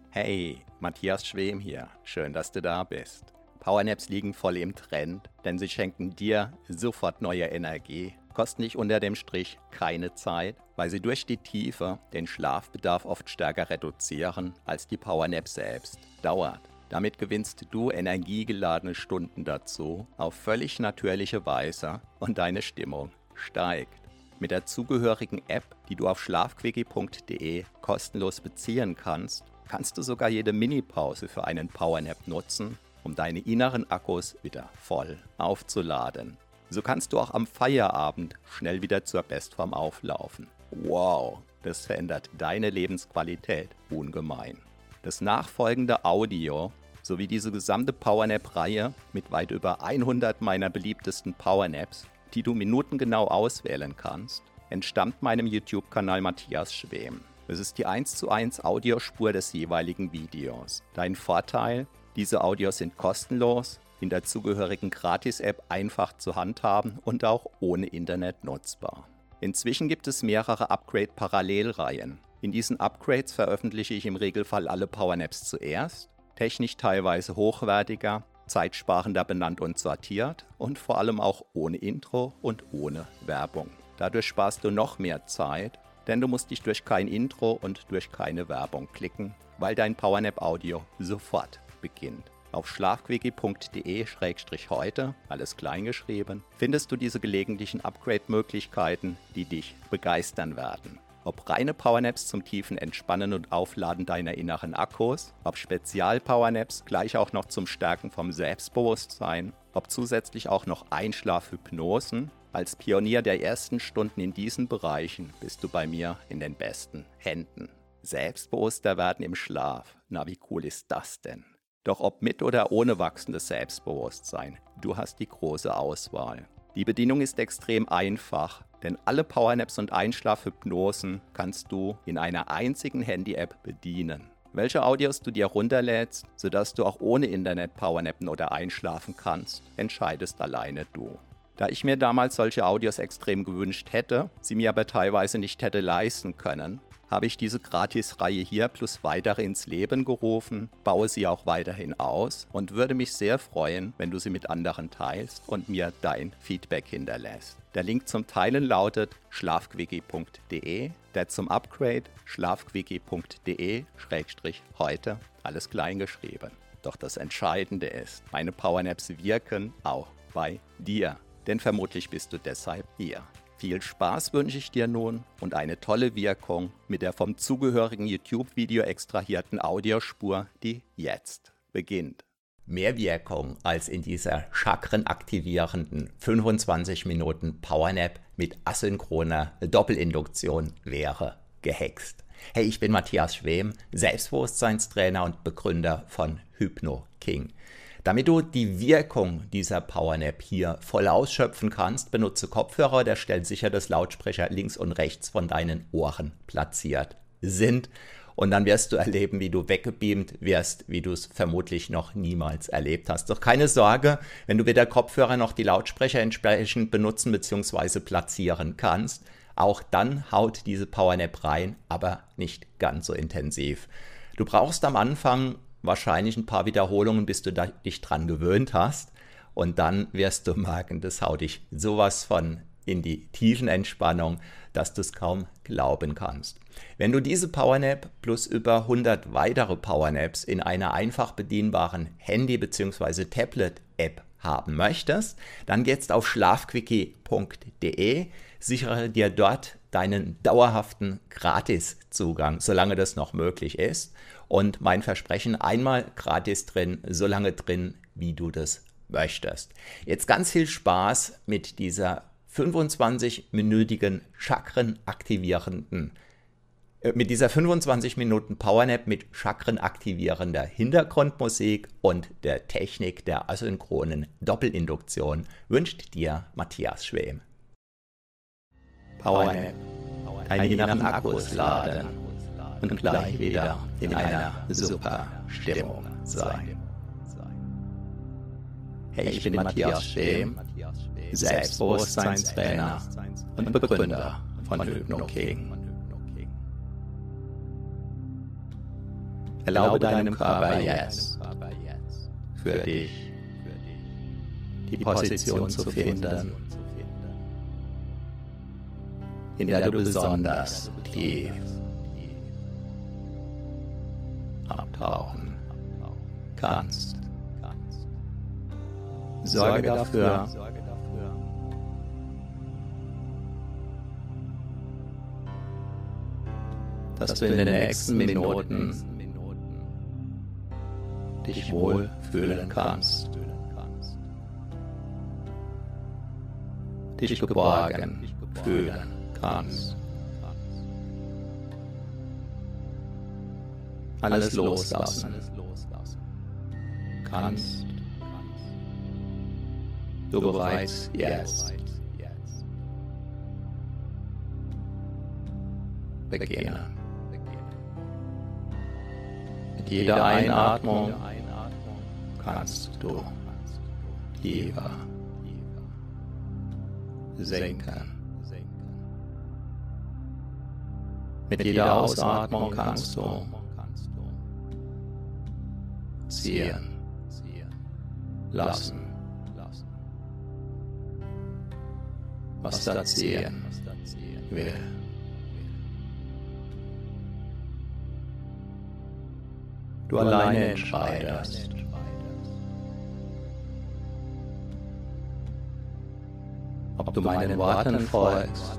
Hey, Matthias Schwem hier. Schön, dass du da bist. Powernaps liegen voll im Trend, denn sie schenken dir sofort neue Energie, kosten dich unter dem Strich keine Zeit, weil sie durch die Tiefe den Schlafbedarf oft stärker reduzieren als die Powernap selbst. Dauert. Damit gewinnst du energiegeladene Stunden dazu auf völlig natürliche Weise und deine Stimmung steigt. Mit der zugehörigen App, die du auf schlafquickie.de kostenlos beziehen kannst, kannst du sogar jede Minipause für einen Powernap nutzen, um deine inneren Akkus wieder voll aufzuladen. So kannst du auch am Feierabend schnell wieder zur Bestform auflaufen. Wow, das verändert deine Lebensqualität ungemein. Das nachfolgende Audio sowie diese gesamte Powernap-Reihe mit weit über 100 meiner beliebtesten Powernaps, die du minutengenau auswählen kannst, entstammt meinem YouTube-Kanal Matthias Schwem. Es ist die 1:1 Audiospur des jeweiligen Videos. Dein Vorteil: diese Audios sind kostenlos, in der zugehörigen Gratis-App einfach zu handhaben und auch ohne Internet nutzbar. Inzwischen gibt es mehrere Upgrade-Parallelreihen. In diesen Upgrades veröffentliche ich im Regelfall alle Powernaps zuerst, technisch teilweise hochwertiger, zeitsparender benannt und sortiert und vor allem auch ohne Intro und ohne Werbung. Dadurch sparst du noch mehr Zeit, denn du musst dich durch kein Intro und durch keine Werbung klicken, weil dein Powernap-Audio sofort beginnt. Auf schlafquickie.de/heute, alles kleingeschrieben, findest du diese gelegentlichen Upgrade-Möglichkeiten, die dich begeistern werden. Ob reine Powernaps zum tiefen Entspannen und Aufladen deiner inneren Akkus, ob Spezial-Powernaps gleich auch noch zum Stärken vom Selbstbewusstsein, ob zusätzlich auch noch Einschlafhypnosen. Als Pionier der ersten Stunden in diesen Bereichen bist du bei mir in den besten Händen. Selbstbewusster werden im Schlaf, na wie cool ist das denn? Doch ob mit oder ohne wachsendes Selbstbewusstsein, du hast die große Auswahl. Die Bedienung ist extrem einfach, denn alle Powernaps und Einschlafhypnosen kannst du in einer einzigen Handy-App bedienen. Welche Audios du dir runterlädst, sodass du auch ohne Internet powernappen oder einschlafen kannst, entscheidest alleine du. Da ich mir damals solche Audios extrem gewünscht hätte, sie mir aber teilweise nicht hätte leisten können, habe ich diese Gratis-Reihe hier plus weitere ins Leben gerufen, baue sie auch weiterhin aus und würde mich sehr freuen, wenn du sie mit anderen teilst und mir dein Feedback hinterlässt. Der Link zum Teilen lautet schlafquickie.de, der zum Upgrade schlafquickie.de/heute, alles klein geschrieben. Doch das Entscheidende ist, meine Powernaps wirken auch bei dir, denn vermutlich bist du deshalb hier. Viel Spaß wünsche ich dir nun und eine tolle Wirkung mit der vom zugehörigen YouTube-Video extrahierten Audiospur, die jetzt beginnt. Mehr Wirkung als in dieser chakrenaktivierenden 25 Minuten Powernap mit asynchroner Doppelinduktion wäre gehext. Hey, ich bin Matthias Schwem, Selbstbewusstseinstrainer und Begründer von HypnoKing. Damit du die Wirkung dieser Powernap hier voll ausschöpfen kannst, benutze Kopfhörer oder stell sicher, dass Lautsprecher links und rechts von deinen Ohren platziert sind. Und dann wirst du erleben, wie du weggebeamt wirst, wie du es vermutlich noch niemals erlebt hast. Doch keine Sorge, wenn du weder Kopfhörer noch die Lautsprecher entsprechend benutzen bzw. platzieren kannst, auch dann haut diese Powernap rein, aber nicht ganz so intensiv. Du brauchst am Anfang wahrscheinlich ein paar Wiederholungen, bis du dich dran gewöhnt hast. Und dann wirst du merken, das haut dich sowas von in die Tiefenentspannung, dass du es kaum glauben kannst. Wenn du diese Powernap plus über 100 weitere Powernaps in einer einfach bedienbaren Handy- bzw. Tablet-App haben möchtest, dann geh jetzt auf schlafquickie.de, sichere dir dort deinen dauerhaften Gratiszugang, solange das noch möglich ist. Und mein Versprechen, einmal gratis drin, so lange drin, wie du das möchtest. Jetzt ganz viel Spaß mit dieser 25-minütigen chakrenaktivierenden, mit dieser 25 Minuten Powernap mit chakrenaktivierender Hintergrundmusik und der Technik der asynchronen Doppelinduktion wünscht dir Matthias Schwem. Powernap, deine inneren Akkus laden und gleich wieder in einer super Stimmung sein. Hey, ich bin Matthias Schwem, Selbstbewusstseinstrainer und Begründer von HypnoKing. Erlaube deinem Körper jetzt, für dich, die Position zu finden, in der du besonders tief abtauchen kannst. Sorge dafür, dass du in den nächsten Minuten dich wohl fühlen kannst, dich geborgen fühlen kannst. Alles loslassen kannst. Du bereits jetzt beginnen. Mit jeder Einatmung kannst du tiefer sinken. Mit jeder Ausatmung kannst du ziehen lassen, was da ziehen will. Du alleine entscheidest, ob du meinen Worten folgst,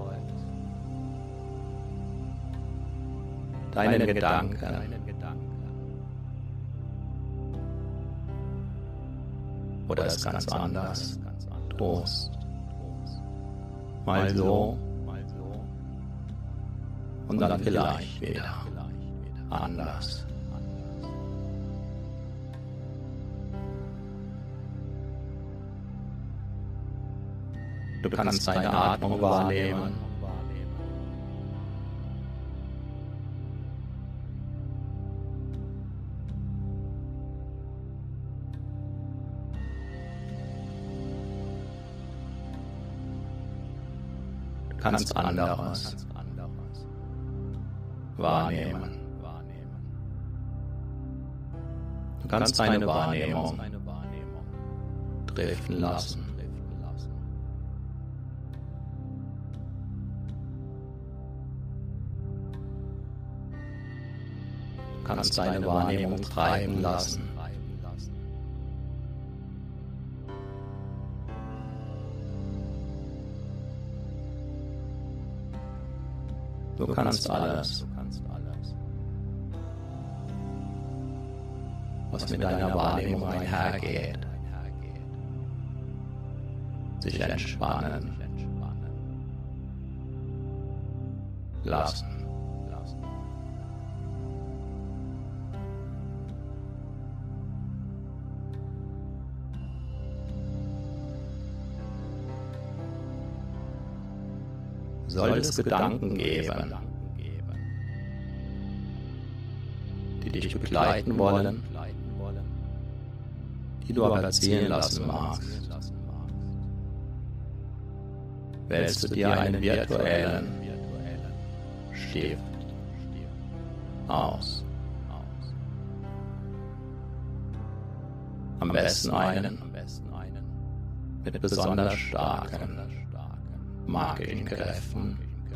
deinen Gedanken, oder es ganz anders tust. Mal so und dann vielleicht wieder anders. Du kannst deine Atmung wahrnehmen. Du kannst anderes wahrnehmen. Du kannst deine Wahrnehmung driften lassen. Du kannst deine Wahrnehmung treiben lassen. Du kannst alles, was mit deiner Wahrnehmung einhergeht, sich entspannen lassen. Soll es Gedanken geben, die dich begleiten wollen, die du aber ziehen lassen magst, wählst du dir einen virtuellen Stift aus. Am besten einen mit besonders starken Markenkräften.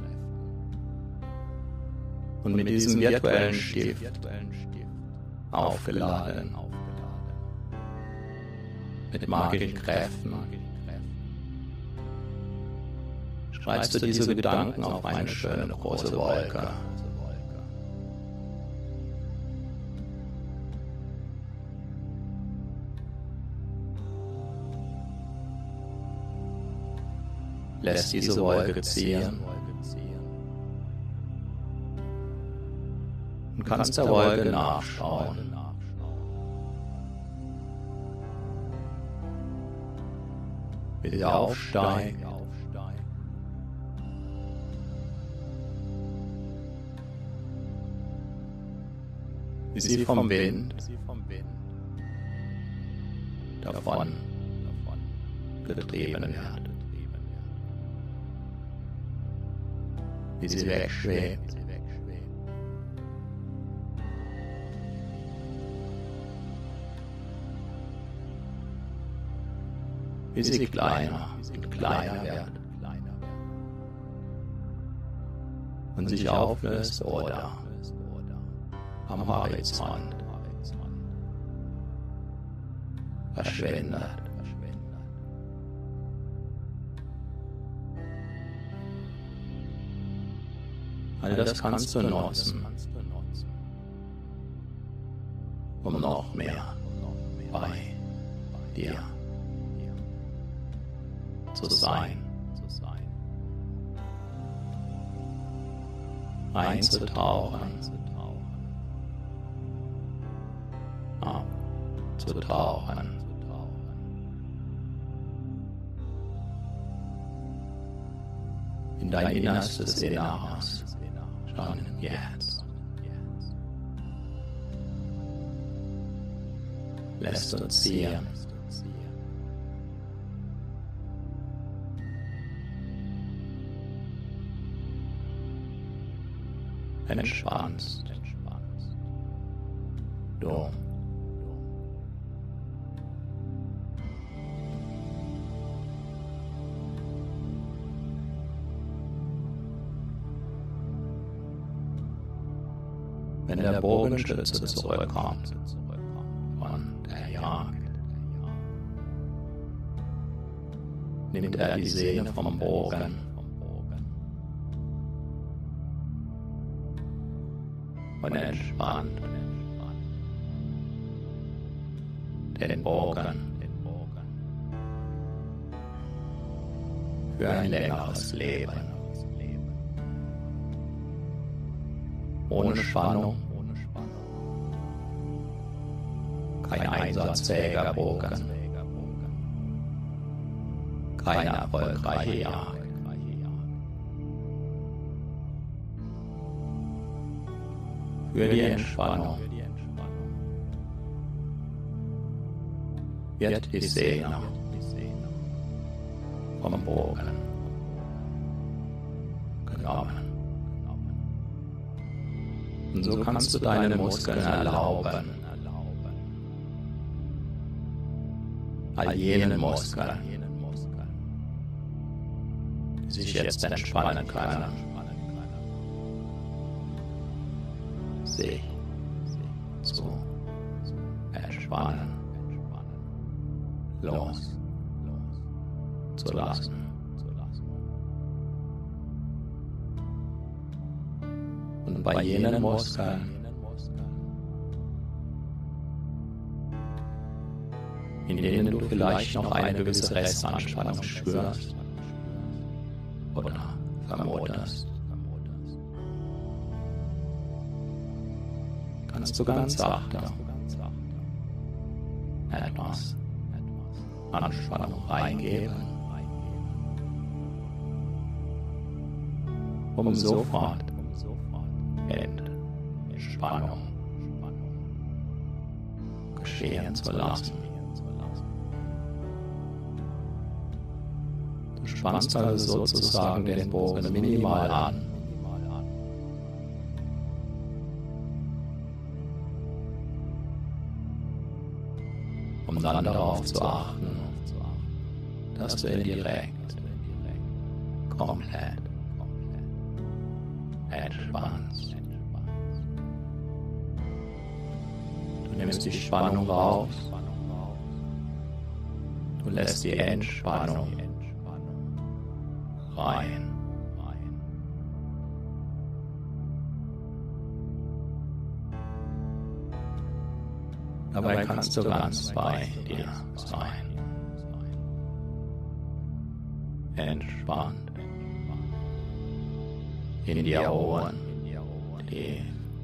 Und mit diesem virtuellen Stift aufgeladen mit Markenkräften schreibst du diese Gedanken auf eine schöne große Wolke. Lässt diese Wolke ziehen und kannst der Wolke nachschauen. Wie sie aufsteigt, wie sie vom Wind davon getrieben wird. Wie sie wegschwebt, bis sie kleiner und kleiner wird und sich auflöst oder am Horizont verschwindet. All das kannst du nutzen, um noch mehr bei dir zu sein, einzutauchen, abzutauchen, in dein innerstes Inneres, schon jetzt. Lässt uns ziehen. Entspannst. Du. Wenn der Bogenschütze zurückkommt von der Jagd, nimmt er die Sehne vom Bogen und entspannt den Bogen für ein längeres Leben. Ohne Spannung, kein einsatzfähiger Bogen, keine erfolgreiche Jagd. Für die Entspannung wird die Sehne vom Bogen genommen. Und so kannst du deinen Muskeln erlauben, all jenen Muskeln, die sich jetzt entspannen können, sich zu entspannen, loszulassen. Und bei jenen Muskeln, in denen du vielleicht noch eine gewisse Restanspannung spürst oder vermutest, kannst du ganz sachte etwas Anspannung reingeben, um sofort Entspannung geschehen zu lassen. Du spannst also sozusagen den Bogen minimal an, um dann darauf zu achten, dass du ihn direkt, komplett entspannst. Du nimmst die Spannung raus, du lässt die Entspannung rein. Dabei kannst du ganz bei dir sein. Entspannt. In dir ruhen. Tief.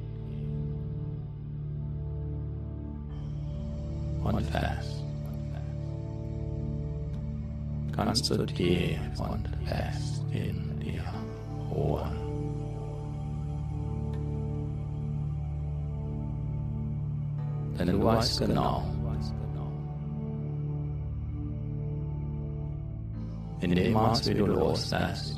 Und fest. Kannst du tief und fest in dir ruhen. Denn du weißt genau, in dem Maß, wie du loslässt,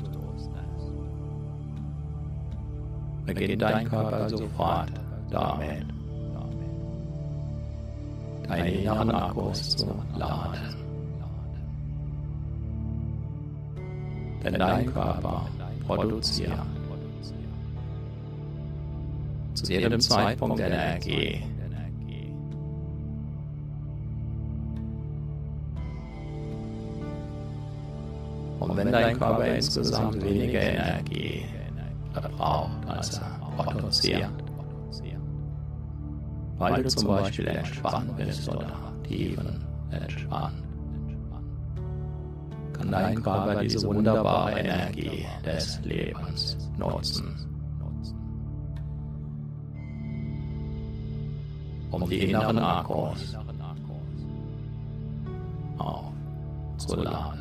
beginnt dein Körper sofort damit, deine inneren Akkus zu laden. denn dein Körper produziert zu jedem Zeitpunkt Energie. Und wenn dein Körper insgesamt weniger Energie verbraucht, als er produziert, weil du zum Beispiel entspannt bist oder tiefenentspannt, kann dein Körper diese wunderbare Energie des Lebens nutzen, um die inneren Akkus aufzuladen.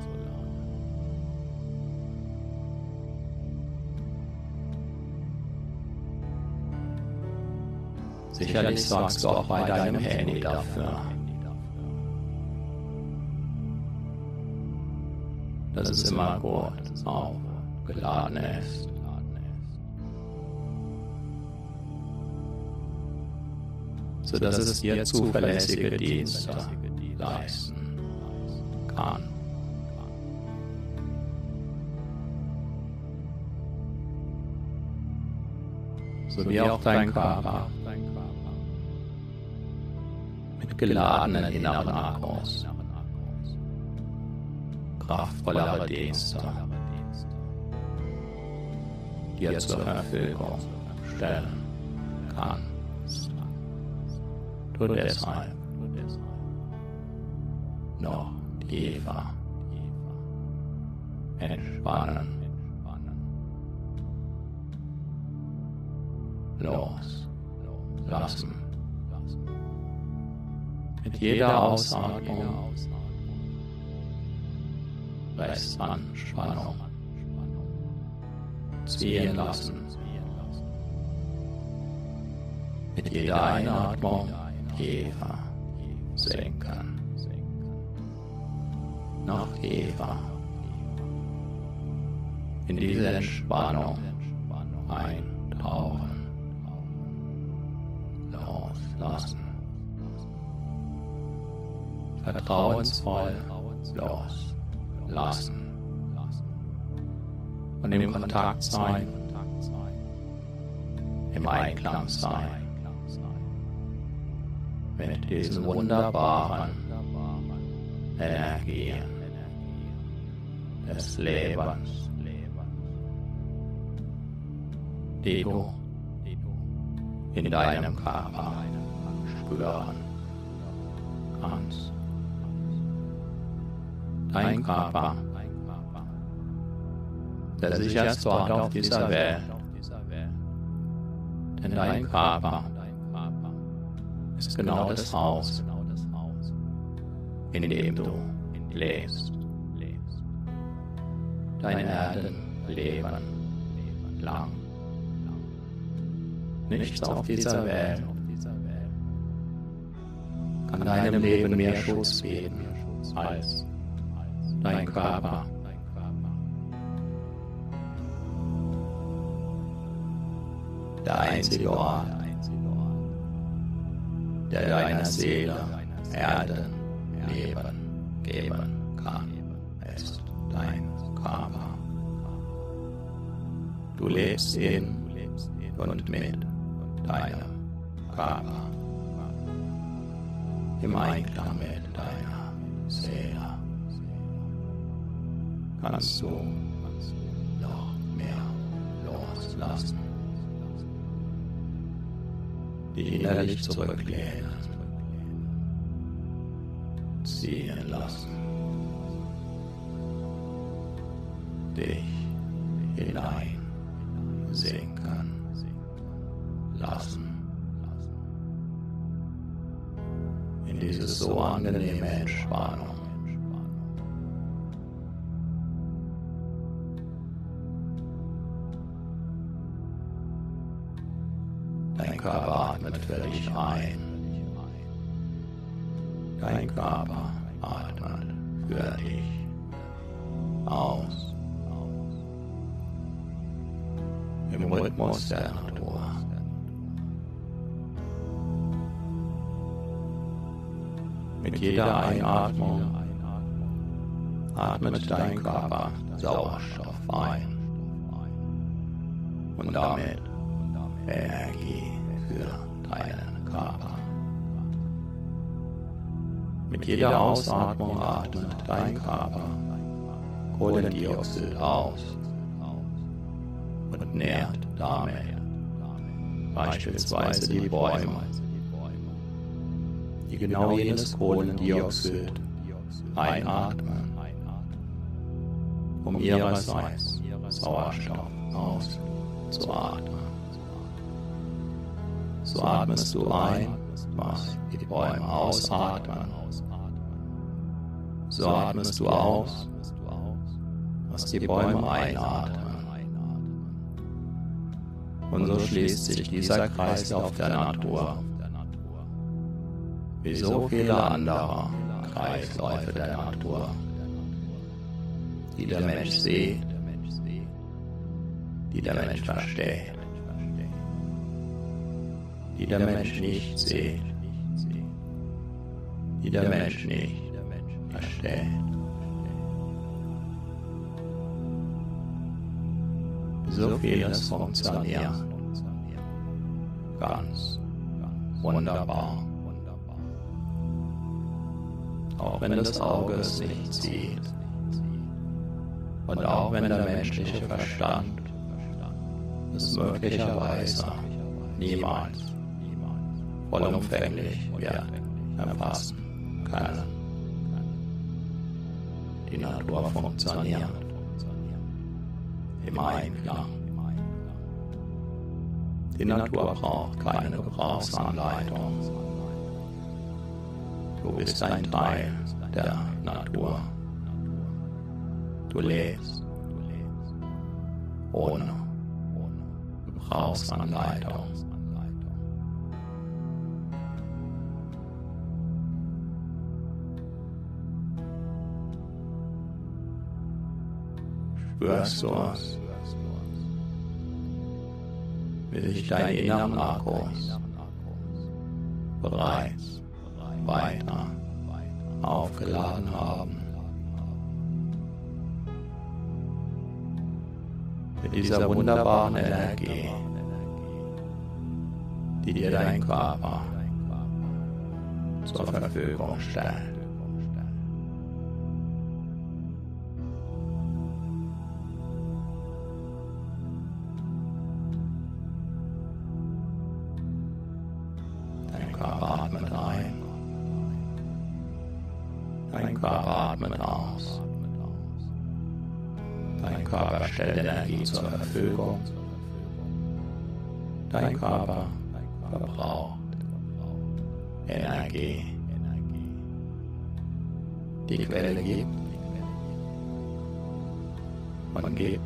Sicherlich sorgst du auch bei deinem Handy dafür, dass es immer gut aufgeladen ist. Sodass es dir zuverlässige Dienste leisten kann. So wie auch dein Körper mit geladenen inneren Akkus kraftvollere Dienste dir zur Verfügung stellen kann. Du deshalb noch tiefer entspannen, loslassen. Mit jeder Ausatmung Restanspannung ziehen lassen. Mit jeder Einatmung tiefer sinken. Noch tiefer in diese Entspannung eintauchen. Loslassen. Vertrauensvoll loslassen. Und im Kontakt sein, im Einklang sein mit diesen wunderbaren Energien des Lebens, die du in deinem Körper spüren kannst. Dein Körper, der sicherste Ort auf dieser Welt, denn dein Körper ist genau das Haus, in dem du lebst. Dein Erdenleben lang. Nichts auf dieser Welt kann deinem Leben mehr Schutz bieten als dein Körper. Der einzige Ort, der deiner Seele Erdenleben geben kann, ist dein Körper. Du lebst in und mit deinem Körper, im Einklang mit deiner Seele. Kannst du noch mehr loslassen, dich innerlich zurücklehnen, ziehen lassen, dich hinein sinken lassen in diese so angenehme Entspannung. Dein Körper atmet für dich ein. Dein Körper atmet für dich aus. Im Rhythmus der Natur. Mit jeder Einatmung atmet dein Körper Sauerstoff ein und damit Energie für deinen Körper. Mit jeder Ausatmung atmet dein Körper Kohlendioxid aus und nährt damit beispielsweise die Bäume, die genau jenes Kohlendioxid einatmen, um ihrerseits Sauerstoff auszuatmen. So atmest du ein, was die Bäume ausatmen. So atmest du aus, was die Bäume einatmen. Und so schließt sich dieser Kreislauf der Natur, wie so viele andere Kreisläufe der Natur, die der Mensch sieht, die der Mensch versteht, die der Mensch nicht sieht, die der Mensch nicht versteht. So vieles funktioniert ganz wunderbar. Auch wenn das Auge es nicht sieht und auch wenn der menschliche Verstand es möglicherweise niemals vollumfänglich wird erfassen können. Die Natur funktioniert im Einklang. Die Natur braucht keine Gebrauchsanleitung. Du bist ein Teil der Natur. Du lebst ohne Gebrauchsanleitung. Spürst du es, wie sich deine inneren Akkus bereits weiter aufgeladen haben. Mit dieser wunderbaren Energie, die dir dein Körper zur Verfügung stellt. Dein Körper atmet ein, dein Körper atmet aus. Dein Körper stellt Energie zur Verfügung. Dein Körper verbraucht Energie. Die Quelle gibt und gibt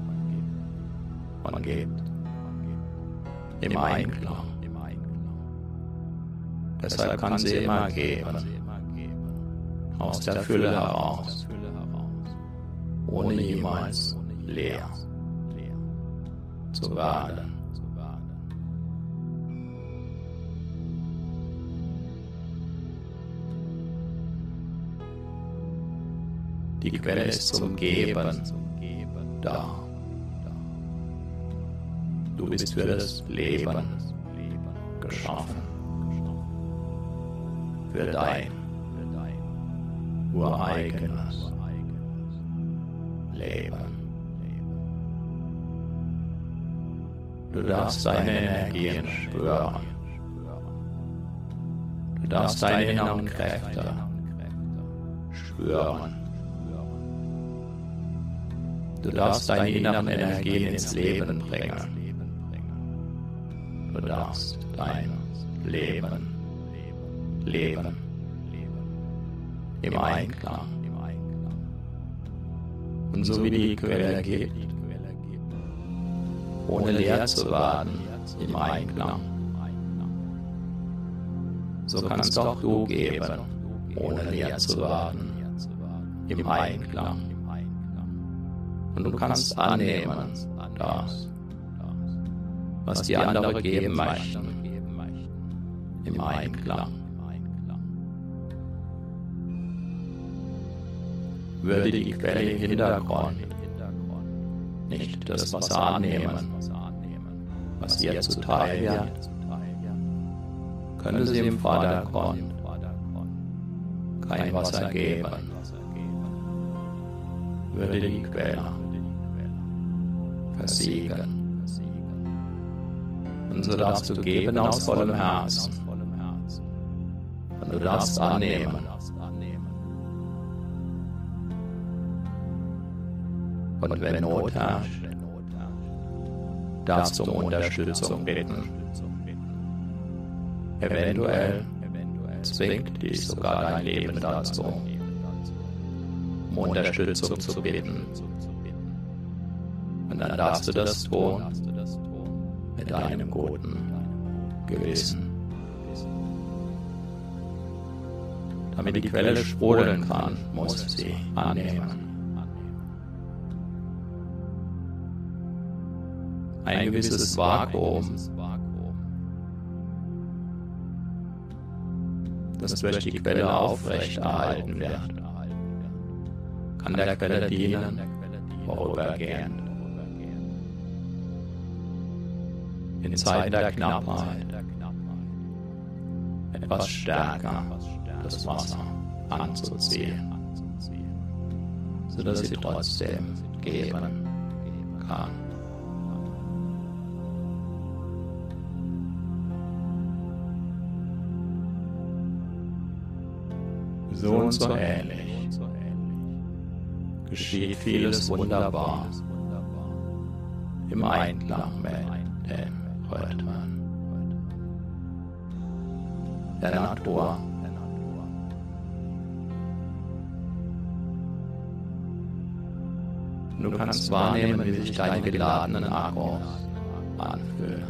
und gibt im Einklang. Deshalb kann sie immer geben, aus der Fülle heraus, ohne jemals leer zu werden. Die Quelle ist zum Geben da. Du bist für das Leben geschaffen. Für dein ureigenes Leben. Du darfst deine Energien spüren. Du darfst deine inneren Kräfte spüren. Du darfst deine inneren Energien ins Leben bringen. Du darfst dein Leben leben im Einklang. Und so wie die Quelle gibt, ohne leer zu werden im Einklang, so kannst auch du geben, ohne leer zu werden im Einklang. Und du kannst annehmen, das, was die anderen geben möchten, im Einklang. Würde die Quelle im Hintergrund nicht das Wasser annehmen, was ihr zuteil wird, könnte sie im Vordergrund kein Wasser geben, würde die Quelle versiegen. Und so darfst du geben aus vollem Herzen. Und du darfst annehmen. Und wenn Not herrscht, darfst du um Unterstützung bitten. Eventuell zwingt dich sogar dein Leben dazu, um Unterstützung zu bitten. Und dann darfst du das tun mit einem guten Gewissen. Damit die Quelle sprudeln kann, musst du sie annehmen. Ein gewisses Vakuum, das durch die Quelle aufrechterhalten wird, kann der Quelle dienen, vorübergehend. In Zeiten der Knappheit etwas stärker das Wasser anzuziehen, sodass sie trotzdem geben kann. So und so ähnlich geschieht vieles wunderbar im Einklang mit den Rhythmen der Natur. Du kannst wahrnehmen, wie sich deine geladenen Akkus anfühlen.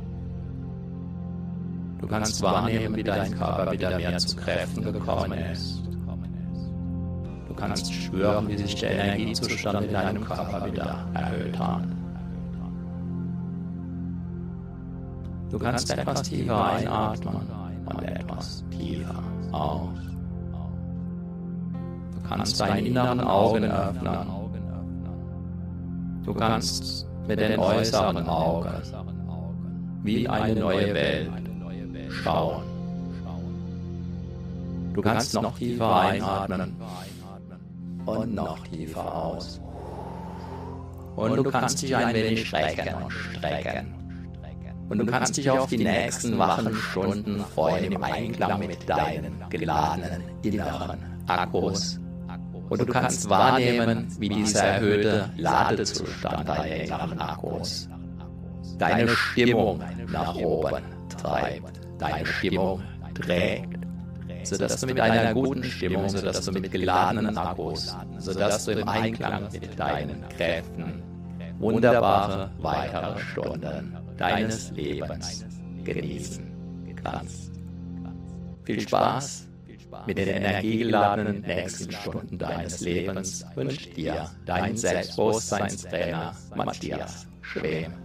Du kannst wahrnehmen, wie dein Körper wieder mehr zu Kräften gekommen ist. Du kannst spüren, wie sich der Energiezustand in deinem Körper wieder erhöht hat. Du kannst etwas tiefer einatmen und etwas tiefer aus. Du kannst deine inneren Augen öffnen. Du kannst mit den äußeren Augen wie eine neue Welt schauen. Du kannst noch tiefer einatmen und noch tiefer aus. Und du kannst dich ein wenig strecken und strecken. Und du kannst dich auf die nächsten wachen Stunden freuen im Einklang mit deinen geladenen inneren Akkus. Und du kannst wahrnehmen, wie dieser erhöhte Ladezustand deiner inneren Akkus deine Stimmung nach oben treibt, deine Stimmung trägt, sodass du mit einer guten Stimmung, sodass du mit geladenen Akkus, sodass du im Einklang mit deinen Kräften wunderbare weitere Stunden deines Lebens genießen kannst. Viel Spaß mit den energiegeladenen nächsten Stunden deines Lebens wünscht dir dein Selbstbewusstseinstrainer Matthias Schwem.